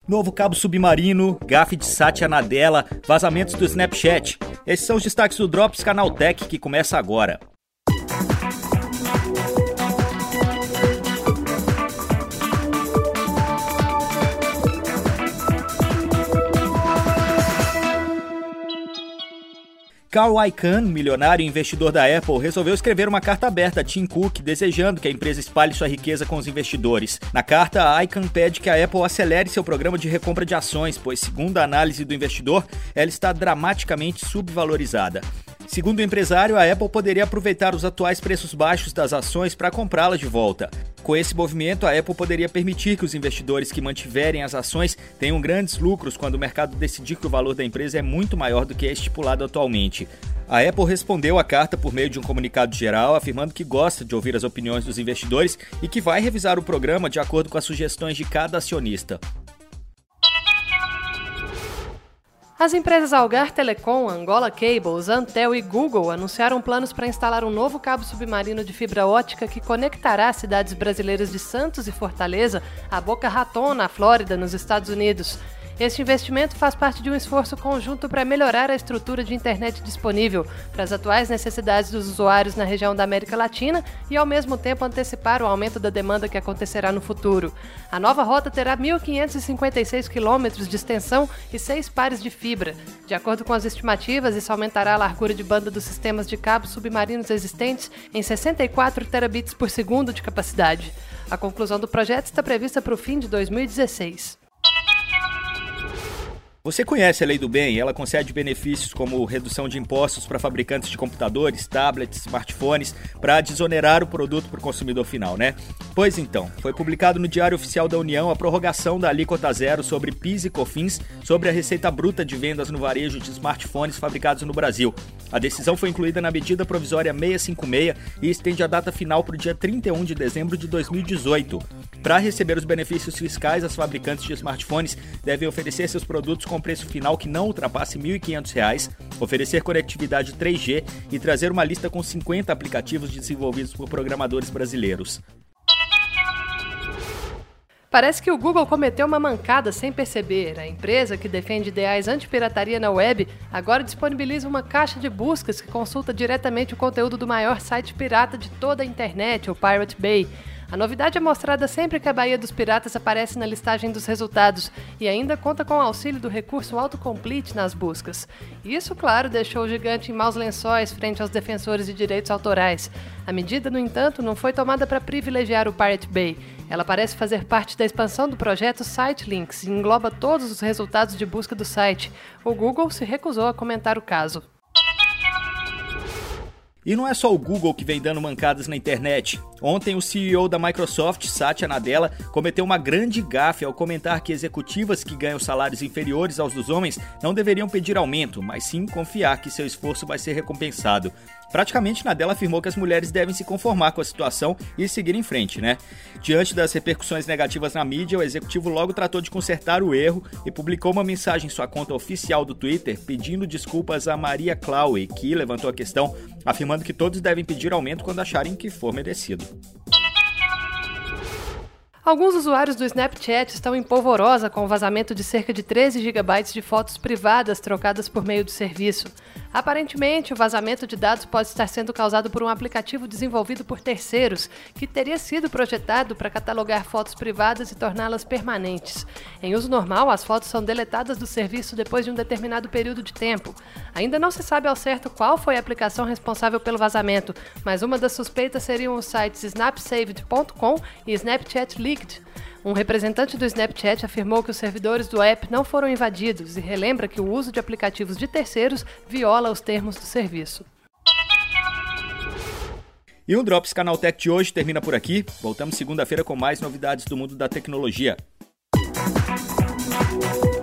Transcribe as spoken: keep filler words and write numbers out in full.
Novo cabo submarino, gafe de Satya Nadella, vazamentos do Snapchat. Esses são os destaques do Drops Canaltech, que começa agora. Carl Icahn, milionário e investidor da Apple, resolveu escrever uma carta aberta a Tim Cook, desejando que a empresa espalhe sua riqueza com os investidores. Na carta, Icahn pede que a Apple acelere seu programa de recompra de ações, pois, segundo a análise do investidor, ela está dramaticamente subvalorizada. Segundo o empresário, a Apple poderia aproveitar os atuais preços baixos das ações para comprá-las de volta. Com esse movimento, a Apple poderia permitir que os investidores que mantiverem as ações tenham grandes lucros quando o mercado decidir que o valor da empresa é muito maior do que é estipulado atualmente. A Apple respondeu à carta por meio de um comunicado geral, afirmando que gosta de ouvir as opiniões dos investidores e que vai revisar o programa de acordo com as sugestões de cada acionista. As empresas Algar Telecom, Angola Cables, Antel e Google anunciaram planos para instalar um novo cabo submarino de fibra ótica que conectará as cidades brasileiras de Santos e Fortaleza a Boca Raton, na Flórida, nos Estados Unidos. Este investimento faz parte de um esforço conjunto para melhorar a estrutura de internet disponível para as atuais necessidades dos usuários na região da América Latina e, ao mesmo tempo, antecipar o aumento da demanda que acontecerá no futuro. A nova rota terá mil quinhentos e cinquenta e seis quilômetros de extensão e seis pares de fibra. De acordo com as estimativas, isso aumentará a largura de banda dos sistemas de cabos submarinos existentes em sessenta e quatro terabits por segundo de capacidade. A conclusão do projeto está prevista para o fim de dois mil e dezesseis. Você conhece a Lei do Bem? Ela concede benefícios como redução de impostos para fabricantes de computadores, tablets, smartphones, para desonerar o produto para o consumidor final, né? Pois então, foi publicado no Diário Oficial da União a prorrogação da alíquota zero sobre PIS e COFINS sobre a receita bruta de vendas no varejo de smartphones fabricados no Brasil. A decisão foi incluída na medida provisória seiscentos e cinquenta e seis e estende a data final para o dia trinta e um de dezembro de dois mil e dezoito. Para receber os benefícios fiscais, as fabricantes de smartphones devem oferecer seus produtos com preço final que não ultrapasse mil e quinhentos reais, oferecer conectividade três G e trazer uma lista com cinquenta aplicativos desenvolvidos por programadores brasileiros. Parece que o Google cometeu uma mancada sem perceber. A empresa, que defende ideais anti-pirataria na web, agora disponibiliza uma caixa de buscas que consulta diretamente o conteúdo do maior site pirata de toda a internet, o Pirate Bay. A novidade é mostrada sempre que a Baía dos Piratas aparece na listagem dos resultados e ainda conta com o auxílio do recurso autocomplete nas buscas. Isso, claro, deixou o gigante em maus lençóis frente aos defensores de direitos autorais. A medida, no entanto, não foi tomada para privilegiar o Pirate Bay. Ela parece fazer parte da expansão do projeto SiteLinks e engloba todos os resultados de busca do site. O Google se recusou a comentar o caso. E não é só o Google que vem dando mancadas na internet. Ontem, o C E O da Microsoft, Satya Nadella, cometeu uma grande gafe ao comentar que executivas que ganham salários inferiores aos dos homens não deveriam pedir aumento, mas sim confiar que seu esforço vai ser recompensado. Praticamente, Nadella afirmou que as mulheres devem se conformar com a situação e seguir em frente, né? Diante das repercussões negativas na mídia, o executivo logo tratou de consertar o erro e publicou uma mensagem em sua conta oficial do Twitter pedindo desculpas a Maria Chloe, que levantou a questão, afirmando que todos devem pedir aumento quando acharem que for merecido. Alguns usuários do Snapchat estão em polvorosa com o vazamento de cerca de treze gigabytes de fotos privadas trocadas por meio do serviço. Aparentemente, o vazamento de dados pode estar sendo causado por um aplicativo desenvolvido por terceiros, que teria sido projetado para catalogar fotos privadas e torná-las permanentes. Em uso normal, as fotos são deletadas do serviço depois de um determinado período de tempo. Ainda não se sabe ao certo qual foi a aplicação responsável pelo vazamento, mas uma das suspeitas seriam os sites snapsaved ponto com e Snapchat Leaked. Um representante do Snapchat afirmou que os servidores do app não foram invadidos e relembra que o uso de aplicativos de terceiros viola os termos do serviço. E o Drops Canaltech de hoje termina por aqui. Voltamos segunda-feira com mais novidades do mundo da tecnologia.